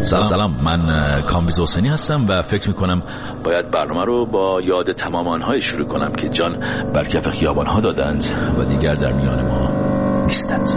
سلام، من کامبیز حسینی هستم و فکر میکنم باید برنامه رو با یاد تمام آنهای شروع کنم که جان بر کف خیابانها دادند و دیگر در میان ما نیستند.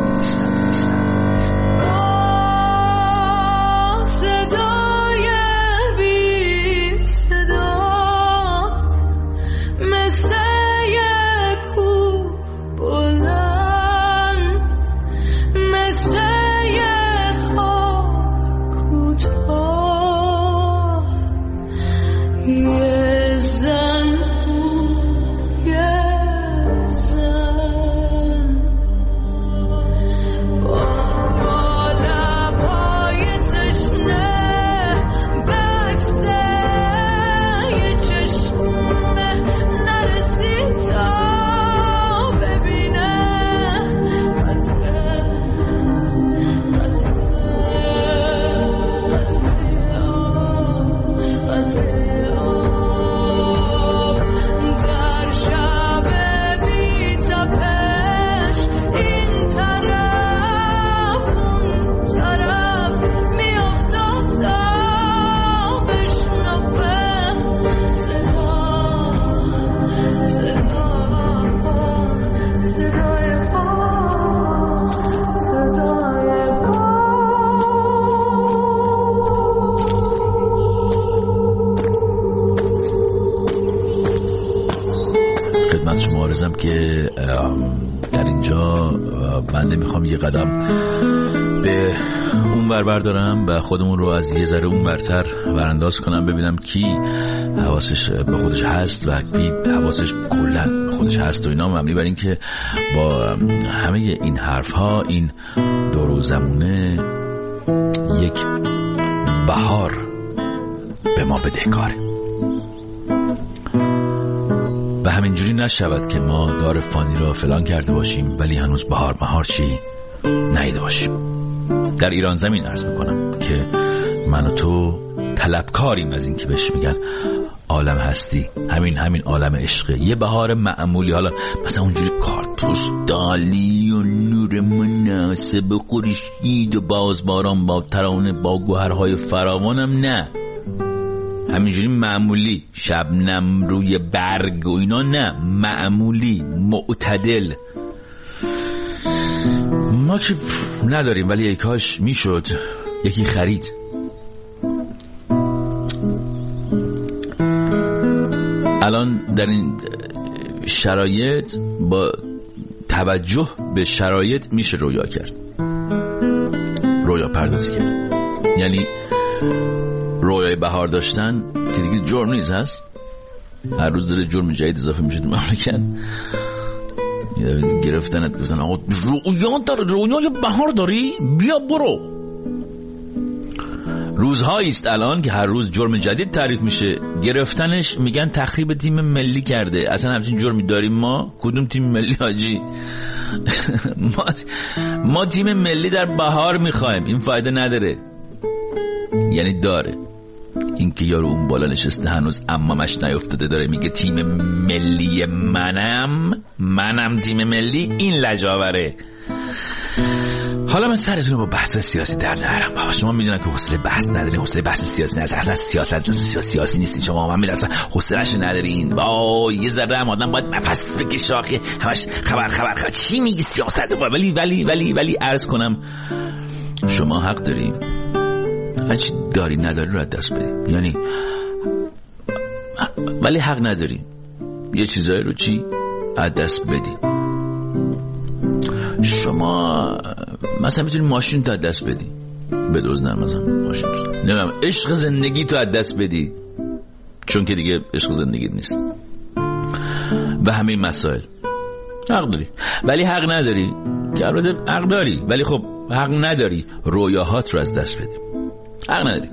که در اینجا بنده میخوام یه قدم به اون ور بردارم و خودمون رو از یه ذره اون برتر ورانداز کنم، ببینم کی حواسش به خودش هست و کی حواسش کلا به خودش هست و اینا، مبنی بر این که با همه این حرف ها این دور و زمونه یک بهار به ما بدهکاره و همینجوری نشود که ما دار فانی را فلان کرده باشیم ولی هنوز بهار مهار چی نیده باشیم. در ایران زمین عرض میکنم که من و تو طلبکاریم از این که بهش میگن عالم هستی، همین عالم عشقه، یه بهار معمولی، حالا مثلا اونجوری کارتوس دالی و نور مناسب خورشید و بازباران با ترانه با گوهرهای فراوانم نه، همینجوری معمولی، شبنم روی برگ و اینا نه، معمولی معتدل ما که نداریم، ولی ای کاش میشد یکی خرید. الان در این شرایط با توجه به شرایط میشه رویا کرد، رویا پردازی کرد، یعنی رویای بهار داشتن که دیگه جرم نیست هست، هر روز داره جرم جدید اضافه میشه تو مملکت. گرفتنت گفتن آقا رویای بهار داری؟ بیا برو. روزهایی است الان که هر روز جرم جدید تعریف میشه، گرفتنش میگن تخریب تیم ملی کرده. اصلا همچین جرمی داریم ما؟ کدوم تیم ملی حاجی؟ ما تیم ملی در بهار میخوایم، این فایده نداره. یعنی داره، این که یارو اون بالا نشسته هنوز امامش نیفتاده داره میگه تیم ملی منم تیم ملی، این لجاوره. حالا من سرتون با بحث سیاسی در نرم بابا، شما میدونن که حوصله بحث ندارین، حوصله بحث سیاسی ندارین، اصلا سیاست سیاسی نیستین شما، من میدونم اصلا حوصله‌اش ندارین. یه ذره هم آدم باید نفس بکشه، همش خبر چی میگی سیاست. ولی عرض کنم شما حق دارین، هرچی داری نداری رو از دست بدی، یعنی ولی حق نداری یه چیزایی رو چی از دست بدی. شما مثلا میتونی ماشین تو از دست بدی، بدزدن مثلا ماشین، نمیدونم عشق زندگی تو از دست بدی چون که دیگه عشق زندگی نیست و همه این مسائل. حق داری ولی حق نداری، که البته حق داری ولی خب حق نداری رویاهات رو از دست بدی، حق نداری.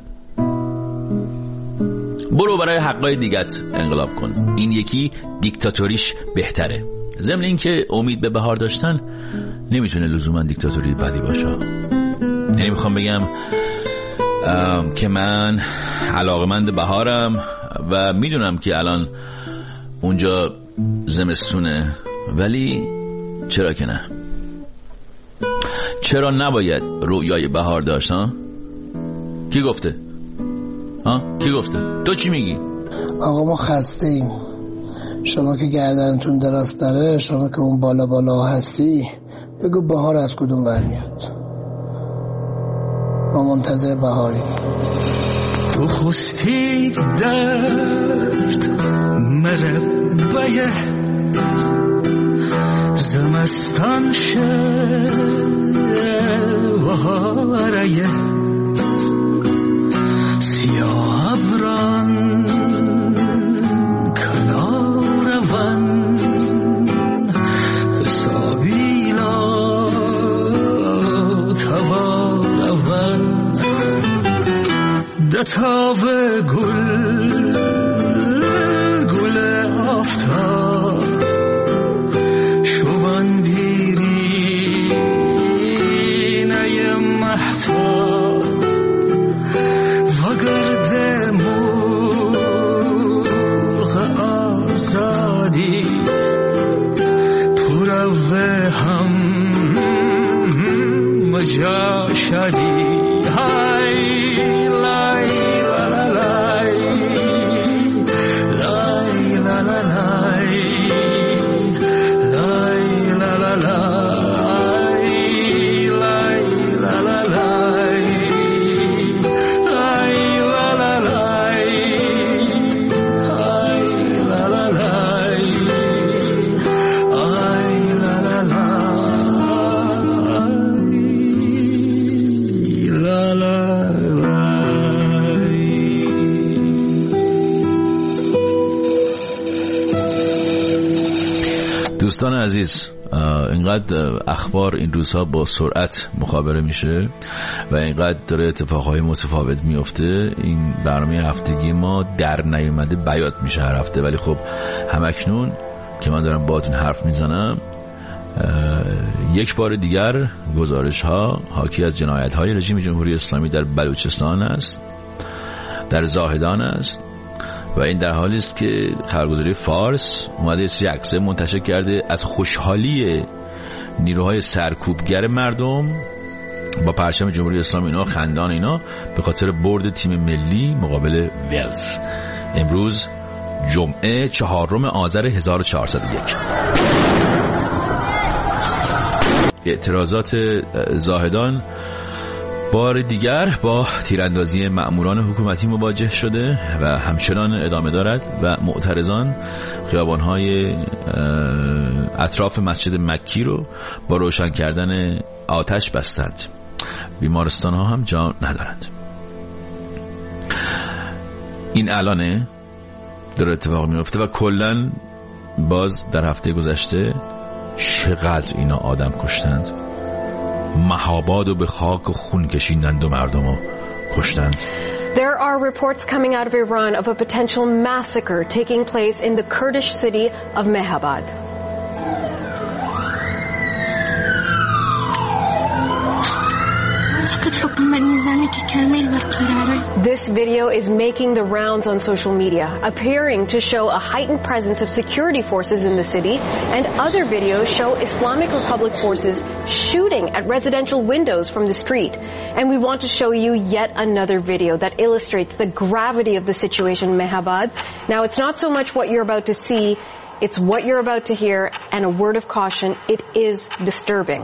برو برای حقای دیگت انقلاب کن، این یکی دیکتاتوریش بهتره. ضمن این که امید به بهار داشتن نمیتونه لزوما دیکتاتوری بدی باشه. یعنی میخوام بگم که من علاقمند بهارم و میدونم که الان اونجا زمستونه، ولی چرا که نه؟ چرا نباید رویای بهار داشت ها؟ کی گفته؟ کی گفته؟ تو چی میگی؟ آقا ما خسته ایم. شما که گردنتون دراز داره، شما که اون بالا بالا هستی، بگو بهار از کدوم ور میاد؟ ما منتظر بهاریم. تو خستی درد مربعه زمستان شه بهاره سیاه ابران کنارون حسابیلا توارون دتاو گل آفتاب شوان بیری نیم محتاب وگرد مرغ آزادی پروه هم مجاشری دوستان عزیز، اینقدر اخبار این روزها با سرعت مخابره میشه و اینقدر داره اتفاقهای متفاوت میفته. این برنامه هفتگی ما در نیومده بیات میشه هر هفته، ولی خب همکنون که من دارم باهاتون حرف میزنم یک بار دیگر گزارش ها حاکی از جنایت های رژیم جمهوری اسلامی در بلوچستان است، در زاهدان است و این در حالی است که خبرگزاری فارس اومده سری عکسه منتشر کرده از خوشحالی نیروهای سرکوبگر مردم با پرچم جمهوری اسلامی اینا، خندان اینا، به خاطر برد تیم ملی مقابل ولز امروز جمعه 4 آذر 1401. اعتراضات زاهدان بار دیگر با تیراندازی مأموران حکومتی مواجه شده و همچنان ادامه دارد و معترضان خیابان‌های اطراف مسجد مکی رو با روشن کردن آتش بستند. بیمارستان‌ها هم جا ندارند. این الانه داره اتفاق میفته و کلاً باز در هفته گذشته چقدر اینا آدم کشتند. مهاباد و به خاک و خون کشیدند و مردم رو کشتند. There are reports coming out of Iran of a potential massacre taking place in the Kurdish city of Mehabad. This video is making the rounds on social media, appearing to show a heightened presence of security forces in the city, and other videos show Islamic Republic forces shooting at residential windows from the street. And we want to show you yet another video that illustrates the gravity of the situation in Mehabad. Now, it's not so much what you're about to see, it's what you're about to hear, and a word of caution, it is disturbing.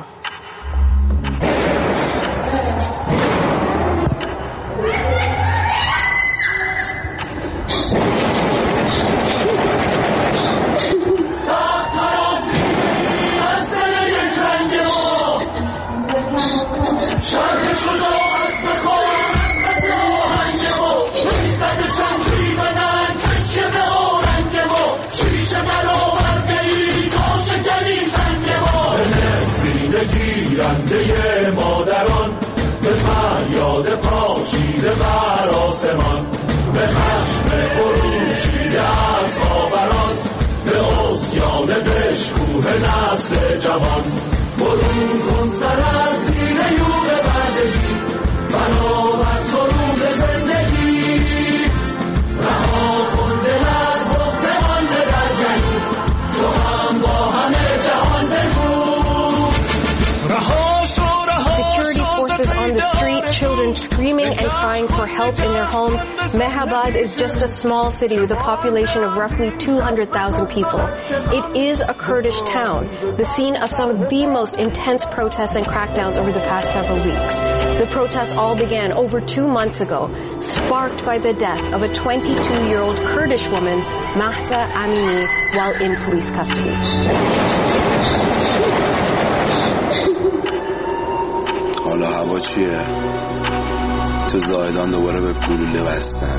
گیرنده مادران به فریاد پاشیده بر آسمان، به خشم خروشیده از خاوران، به عصیان بشکوه نسل جوان. برون کن سر از زیر یوغ بردگی، بنابر سرود زندگی، رها کن دل از بغض مانده در گلو، تو هم با همه جهان بگو. Security forces on the street, children screaming and crying for help in their homes. Mehabad is just a small city with a population of roughly 200,000 people. It is a Kurdish town, the scene of some of the most intense protests and crackdowns over the past several weeks. The protests all began over 2 months ago, sparked by the death of a 22-year-old Kurdish woman, Mahsa Amini, while in police custody. حالا هوا چیه؟ تو زاهدان دوباره به گلوله بستن.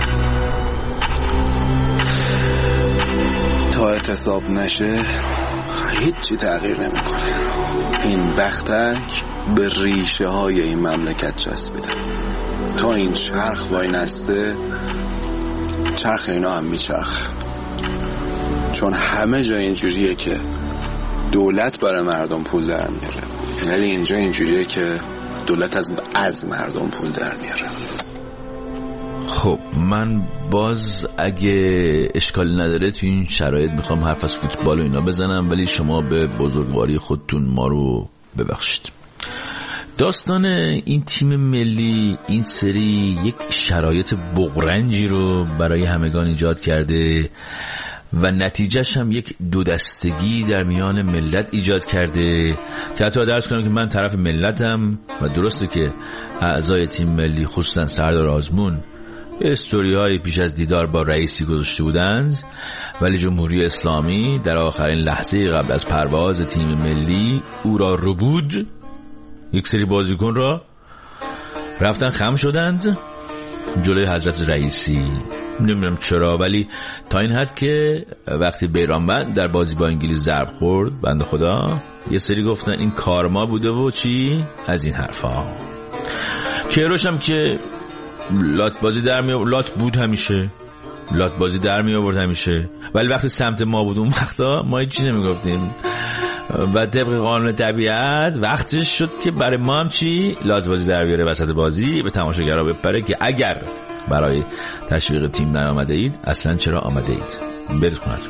تا اعتصاب نشه هیچی تغییر نمیکنه. این بختک به ریشه های این مملکت چسبیده. تا این چرخ وای نسته چرخ اینا هم میچرخ. چون همه جا اینجوریه که دولت برای مردم پول در میاره، ولی اینجا اینجوریه که دولت از مردم پول در میاره. خب من باز اگه اشکال نداره تو این شرایط میخوام حرف از فوتبال و اینا بزنم، ولی شما به بزرگواری خودتون ما رو ببخشید. داستان این تیم ملی این سری یک شرایط بغرنجی رو برای همگان ایجاد کرده و نتیجهش هم یک دو دستگی در میان ملت ایجاد کرده که حتی درس کنم که من طرف ملتم و درسته که اعضای تیم ملی خصوصا سردار آزمون استوری های پیش از دیدار با رئیسی گذاشته بودند، ولی جمهوری اسلامی در آخرین لحظه قبل از پرواز تیم ملی او را ربود، یک سری بازیکن را رفتن خم شدند جلوی حضرت رئیسی. نمیدونم چرا، ولی تا این حد که وقتی بیرانوند در بازی با انگلیس ضرب خورد بنده خدا یه سری گفتن این کارما بوده و چی از این حرفا. کیروش هم که لات بازی در می آورد، لات بود همیشه، لات بازی در می آورد همیشه، ولی وقتی سمت ما بود اون وقتا ما هیچ چیزی نمیگفتیم و طبق قانون طبیعت وقتش شد که برای ما هم چی لات بازی در بیاره وسط بازی به تماشاگرها بپره که اگر برای تشویق تیم نیامده اید اصلا چرا آمده اید، برید خونتون.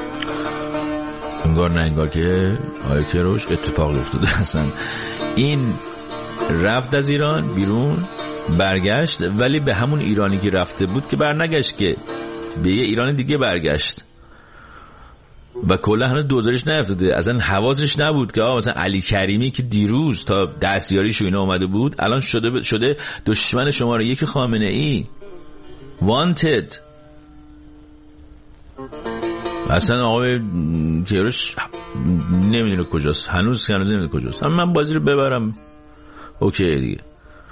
انگار نه انگار که آقای کیروش اتفاق افتاده. اصلا این رفت از ایران بیرون برگشت، ولی به همون ایرانی که رفته بود که برنگشت، که به یه ایران دیگه برگشت و کلا هنوز دوزارش نیفتاده. اصلا حواسش نبود که مثلا علی کریمی که دیروز تا دستیاریش و اینا اومده بود الان شده دشمن شماره 1 خامنه ای، wanted. اصلا آقای کیروش نمیدونه کجاست، هنوز نمیدونه کجاست. من بازی رو ببرم اوکی دیگه.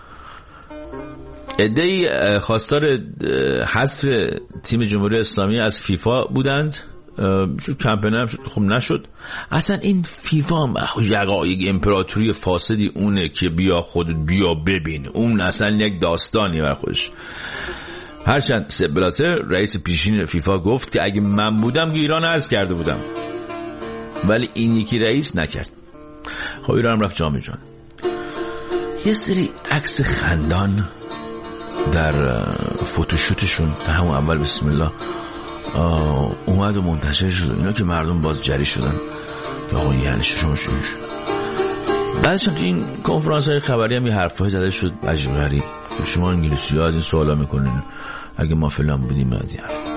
عده‌ای خواستار حذف تیم جمهوری اسلامی از فیفا بودند، کمپین هم خب نشد. اصلا این فیفا هم یک امپراتوری فاسدی اونه که بیا خودت بیا ببین، اون اصلا یک داستانی بر خودش. هرچند سپ بلاتر رئیس پیشین فیفا گفت که اگه من بودم که ایران عزل کرده بودم، ولی این یکی رئیس نکرد. خب ایران هم رفت جام جهانی. یه سری عکس خندان در فوتوشوتشون همون اول بسم الله اومد و منتشر شد، اینا که مردم باز جری شدن که آقا یعنی شما شد. بعدش تو این کنفرانس های خبری هم یه حرفای زده شد عجیب غریب، شما انگلیسی ها از این سوالا میکنین اگه ما فلان بودیم از این حرف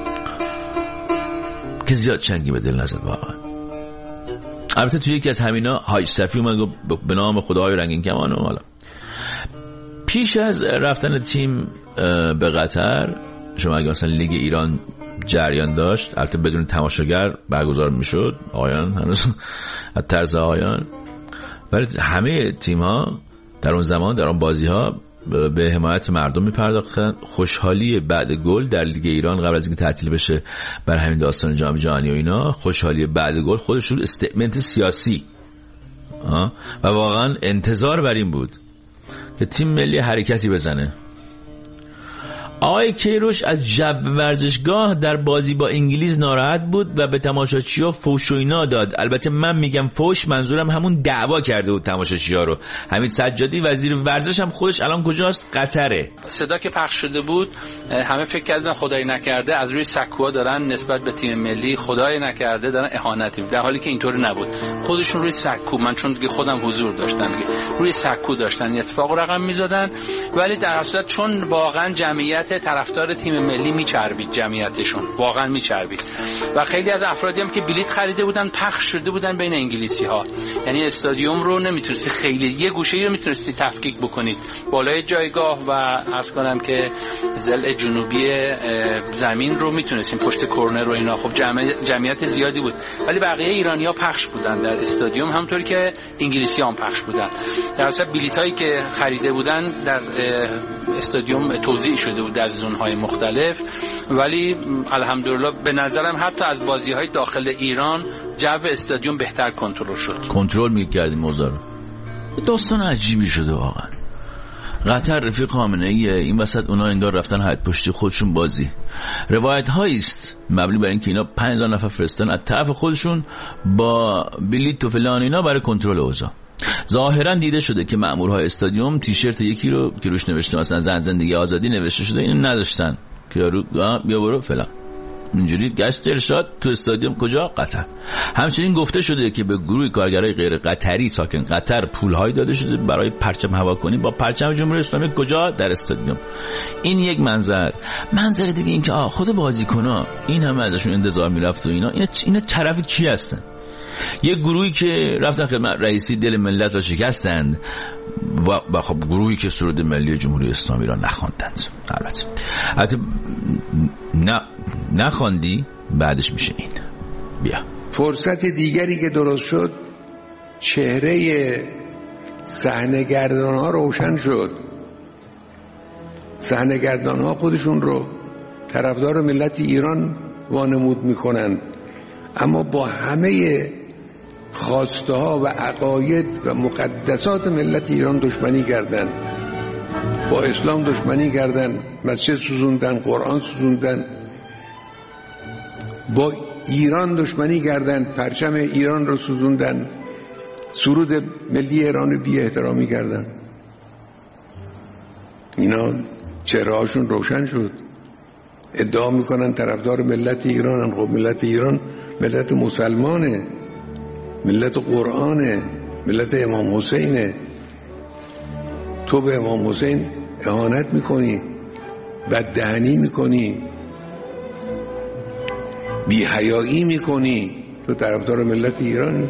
که زیاد چنگی به دل نزد واقعا. البته توی یکی از همینا حاج صفی اومد گفت به نام خدای رنگین کمان. و حالا پیش از رفتن تیم به قطر، شما اگه مثلا لیگ ایران جریان داشت، البته بدون تماشاگر برگزار میشد، آقایان هنوز از طرز آقایان، ولی همه تیم ها در اون زمان در اون بازی ها به حمایت مردم میپرداختن. خوشحالی بعد گل در لیگ ایران قبل از اینکه تعطیل بشه بر همین داستان جام جهانی و اینا، خوشحالی بعد گل خودش رو استیتمنت سیاسی و واقعا انتظار بر این بود که تیم ملی حرکتی بزنه. آقای کیروش از جو ورزشگاه در بازی با انگلیس ناراحت بود و به تماشاچی‌ها فوش و اینا داد. البته من میگم فوش، منظورم همون دعوا کرده بود تماشاچی‌ها رو. حمید سجادی وزیر ورزش هم خودش الان کجاست؟ قطره. صدا که پخش شده بود همه فکر کردن خدای نکرده از روی سکوها دارن نسبت به تیم ملی خدای نکرده دارن اهانتی، در حالی که اینطور نبود. خودشون روی سکو، من چون دیگه خودم حضور داشتم دیگه، روی سکو داشتن اتفاق رقم می‌زدن، ولی در اصل چون واقعا جمعیت طرفدار تیم ملی میچربید، جمعیتشون واقعا میچربید و خیلی از افرادی هم که بلیت خریده بودن پخش شده بودن بین انگلیسی‌ها. یعنی استادیوم رو نمیتونستی خیلی یه گوشه‌ای رو میتونستی تفکیک بکنید بالای جایگاه و عرض کنم که ضلع جنوبی زمین رو میتونستیم پشت کرنر و اینا. خب جمعیت زیادی بود، ولی بقیه ایرانی‌ها پخش بودن در استادیوم همونطوری که انگلیسی‌ها هم پخش بودن. در اصل بلیطایی که خریده بودن در استادیوم توزیع شده بود در زون‌های مختلف، ولی الحمدلله به نظرم حتی از بازی‌های داخل ایران جو استادیوم بهتر کنترل شد. کنترل می‌کردیم موضوع رو. داستان عجیبی شده واقعا. قطر رفیق خامنه‌ای، این وسط اونا انگار رفتن حد پشتی خودشون بازی. روایت هایی است مبنی بر اینکه اینا 5000 نفر فرستن از طرف خودشون با بلیط و فلان اینا برای کنترل اوضاع. ظاهرا دیده شده که مأمورهای استادیوم تیشرت یکی رو که روش نوشته مثلا زن زندگی آزادی نوشته شده اینو نداشتن که یارو بیا برو فلان. اینجوری گشت ارشاد تو استادیوم کجا؟ قطر. همچنین گفته شده که به گروه کارگرای غیر قطری ساکن قطر پول‌های داده شده برای پرچم هواکنی با پرچم جمهوری اسلامی. کجا؟ در استادیوم. این یک منظر دیگه این که خود بازیکن‌ها این همه ازشون انتظار میرفت و اینا طرف کی هستن؟ یک گروهی که رفتن خدمت رئیسی دل ملت را شکستند و خب گروهی که سرود ملی جمهوری اسلامی را نخواندند. البته نخواندی بعدش میشه این. بیا فرصت دیگری که درست شد، چهره صحنه‌گردان‌ها روشن شد. صحنه‌گردان‌ها خودشون رو طرفدار ملت ایران وانمود میکنند، اما با همه خواسته ها و عقاید و مقدسات ملت ایران دشمنی کردند. با اسلام دشمنی کردند، مسجد سوزوندن، قرآن سوزوندن. با ایران دشمنی کردند، پرچم ایران رو سوزوندن، سرود ملی ایران بی احترامی کردند. اینا چهرهاشون روشن شد. ادعا میکنن طرفدار ملت ایران. خب ملت ایران ملت مسلمانه، ملت قرآنه، ملت امام حسینه. تو به امام حسین اهانت میکنی، بددهنی میکنی، بی‌حیایی میکنی، تو طرفدار ملت ایرانی.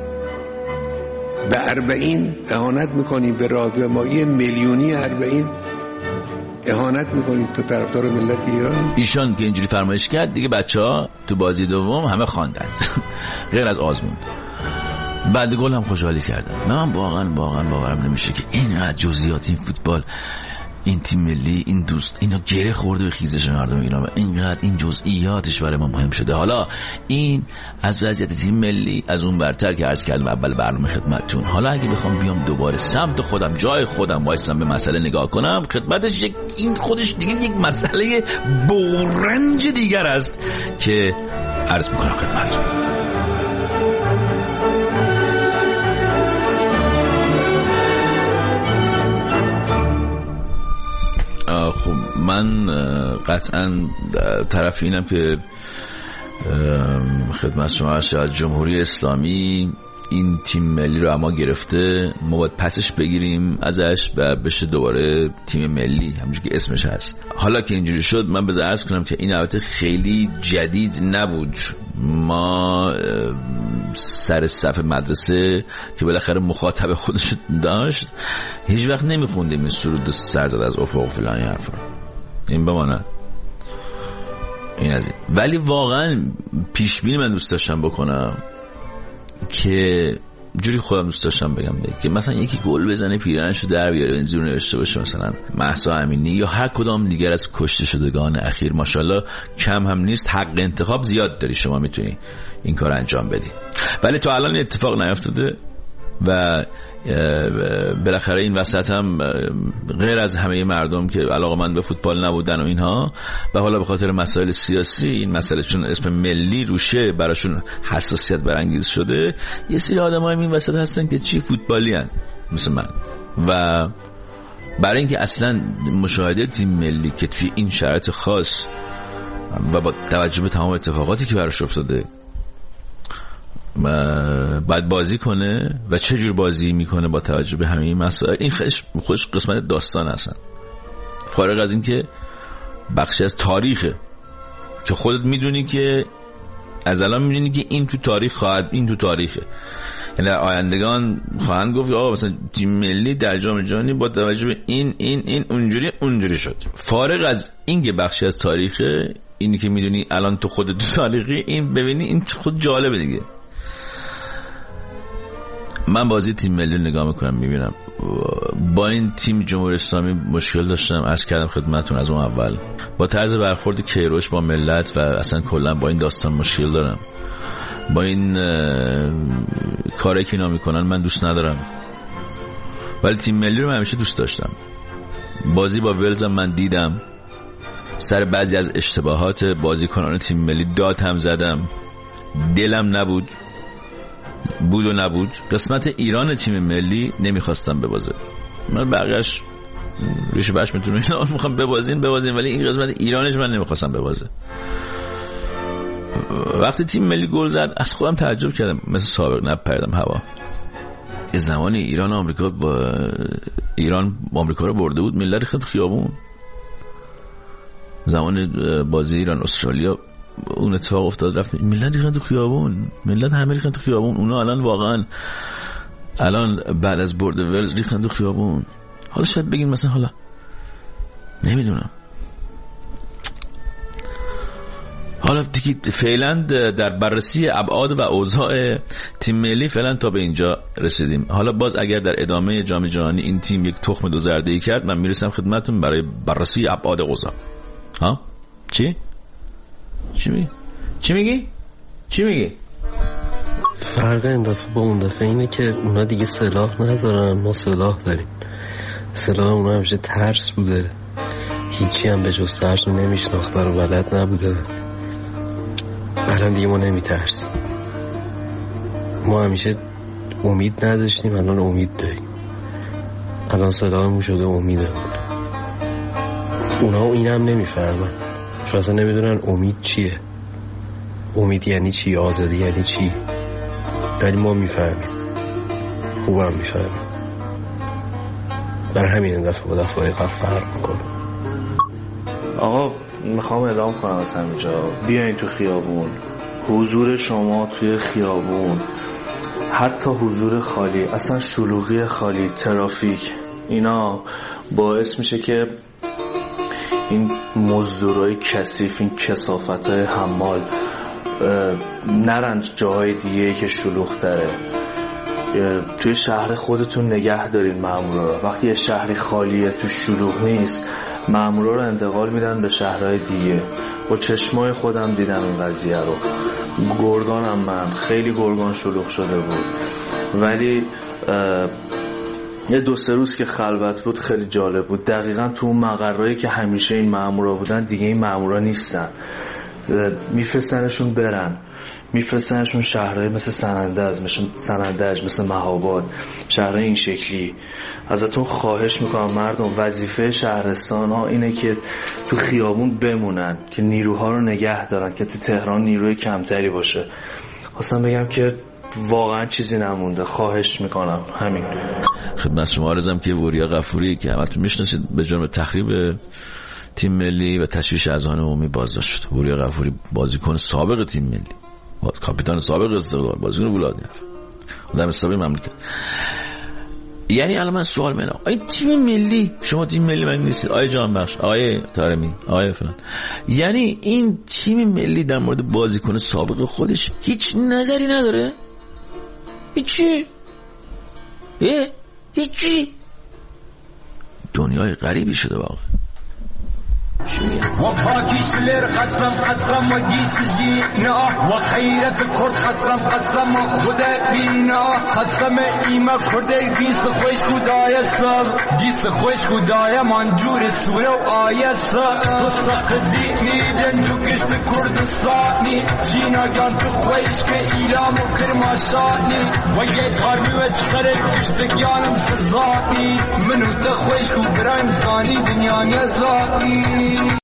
به 40 اهانت میکنی، به راهپیمایی میلیونی 40 اهانت میکنی، تو طرفدار ملت ایران. ایشان که اینجوری فرمایش کرد دیگه بچه‌ها تو بازی دوم همه خواندند غیر از آزمون. بعد گل هم خوشحالی کردن. من واقعا باورم نمیشه که اینقدر جزئیات این فوتبال، این تیم ملی، این دوست اینا گره خورده به خیزش مردم ایران و اینقدر این جزئیاتش برای ما مهم شده. حالا این از وضعیت تیم ملی از اون برتر که عرض کردم اول برنامه خدمتتون. حالا اگه بخوام بیام دوباره سمت خودم، جای خودم وایسم به مسئله نگاه کنم، خدمتش این خودش دیگه یک مسئله برنج دیگر است که عرض میکنم خدمتتون. خب من قطعا طرف اینم که خدمت شما شاید جمهوری اسلامی این تیم ملی رو اما گرفته، ما باید پسش بگیریم ازش و بشه دوباره تیم ملی همونجوری که اسمش هست. حالا که اینجوری شد من بذار عرض کنم که این البته خیلی جدید نبود. ما سر صف مدرسه که بالاخره مخاطب خودش داشت هیچ وقت نمیخوندیم این سرود سرزد از افق فلان حرفا. این بماند این از این. ولی واقعا پیشبینی من دوست داشتم بکنم که جوری خودم دوست داشتم بگم که مثلا یکی گل بزنه پیرنشو در بیاره، این زیر نوشته باشه مثلا مهسا امینی یا هر کدام دیگر از کشته شدگان اخیر. ماشاءالله کم هم نیست، حق انتخاب زیاد داری، شما میتونی این کار انجام بدی. ولی تا الان اتفاق نیفتاده و بالاخره این وسط هم غیر از همه مردم که علاقه‌مند به فوتبال نبودن و اینها و حالا به خاطر مسائل سیاسی این مسئله چون اسم ملی روشه براشون حساسیت برانگیز شده، یه سری آدمای این وسط هستن که چی فوتبالی هن مثل من و برای اینکه اصلا مشاهده تیم ملی که توی این شرایط خاص و با توجه به تمام اتفاقاتی که براش افتاده باید بازی کنه و چه جور بازی میکنه با توجه به همه این مسائل، این خودش قسمت داستان هستن. فارغ از این که بخشی از تاریخه که خودت میدونی که از الان میدونی که این تو تاریخ خواهد، این تو تاریخه، یعنی در آیندگان خواهند گفت آقا مثلا تیم ملی در جام جهانی با توجه به این اونجوری شد. فارغ از این که بخشی از تاریخه، اینی که میدونی الان تو خودت تو تاریخی، این ببینی این خود جالبه دیگه. من بازی تیم ملی نگاه میکنم میبینم با این تیم جمهوری اسلامی مشکل داشتم، عرض کردم خدمتتون از اون اول با طرز برخورد کیروش با ملت و اصلا کلا با این داستان مشکل دارم. با این کاری که اینا میکنن من دوست ندارم، ولی تیم ملی رو من همیشه دوست داشتم. بازی با ولز من دیدم، سر بعضی از اشتباهات بازیکنان تیم ملی داد هم زدم، دلم نبود و نبود. قسمت ایران تیم ملی نمیخواستم ببازه، من بقیه‌اش ریش بش میتونم اینا میخوام ببازین، ولی این قسمت ایرانش من نمیخواستم ببازه. وقتی تیم ملی گل زد از خودم تعجب کردم، مثل سابق نپردم هوا. یه زمانی ایران آمریکا رو برده بود، ملت ریخت خیابون. زمان بازی ایران استرالیا اون اتفاق افتاد، رفت ملت ریختن تو خیابون، ملت همه ریختن تو خیابون. اونا الان بعد از برد ولز ریختن تو خیابون. حالا شاید بگین مثلا حالا نمیدونم، حالا دیگه فعلا در بررسی ابعاد و اوضاع تیم ملی فعلا تا به اینجا رسیدیم. حالا باز اگر در ادامه جام جهانی این تیم یک تخم دو زرده‌ای کرد، من میرسم خدمتتون برای بررسی ابعاد اوضاع. ها چی میگی؟ فرق این دفعه با اون دفعه اینه که اونا دیگه سلاح ندارن، ما سلاح داریم. سلاح اونا همیشه ترس بوده، هیچی هم به جز ترس نمیشناختن و بلد نبوده. الان دیگه ما نمیترسیم، ما همیشه امید نداشتیم، الان امید داریم. الان سلاحمون شده امیده. اونا این هم نمیفهمن، چون اصلا نمیدونن امید چیه، امید یعنی چی، آزادی یعنی چی. ولی ما میفهمیم، خوبم میفهمیم. برای همین این دفعه با دفعه قبل فرق میکنه. آقا میخوام اعلام کنم از همینجا، بیاین تو خیابون. حضور شما توی خیابون، حتی حضور خالی، اصلا شلوغی خالی، ترافیک، اینا باعث میشه که این مزدورای کثیف، این کثافتای حمال نرن جاهای دیگه که شلوغ تره. توی شهر خودتون نگه دارین مامورا. وقتی یه شهری خالیه، تو شلوغ نیست، مامورا رو انتقال میدن به شهرهای دیگه. با چشمای خودم دیدم این قضیه رو. گرگانم من خیلی گرگان شلوغ شده بود، ولی یه 2-3 روز که خلوت بود خیلی جالب بود. دقیقاً تو اون مقرایی که همیشه این مامورا بودن دیگه این مامورا نیستن، میفرستنشون برن، میفرستنشون شهرهای مثل سنندج، مثل مهاباد، شهرهای این شکلی. ازتون خواهش میکنم مردم، وظیفه شهرستان ها اینه که تو خیابون بمونن، که نیروها رو نگه دارن، که تو تهران نیروی کمتری باشه. خواستم بگم که واقعا چیزی نمونده، خواهش میکنم. همین. خدمت شما عرضم که وریا غفوری که همتون میشناسید به جرم تخریب تیم ملی و تشویش اذهان عمومی بازداشت شد. وریا غفوری بازیکن سابق تیم ملی، کاپیتان سابق استقلال، بازیکن ولادیف، آدم حسابی مملکت. یعنی الان من سوال منم، آیا تیم ملی، شما تیم ملی من نیستید، آقای جانبخش، آقای طارمی، آقای فلان، یعنی این تیم ملی در مورد بازیکن سابق خودش هیچ نظری نداره؟ هیچی؟ دنیای غریبی شده واقعا. وباكيش لير قسم وقيس جينا وخيرة كرد قسم خدا بينا قسم إيما كردي قيس خوش خدايا سر قيس خوش خدايا منجور سورة وآية سر تسقزيني دنجو قشت كردستاني جينا قانت خوش كإيلام وكرماشاني ويتارمي وتخرج قشت قيانم سزاني منو تخوش كبرايم زاني دنيا نزاني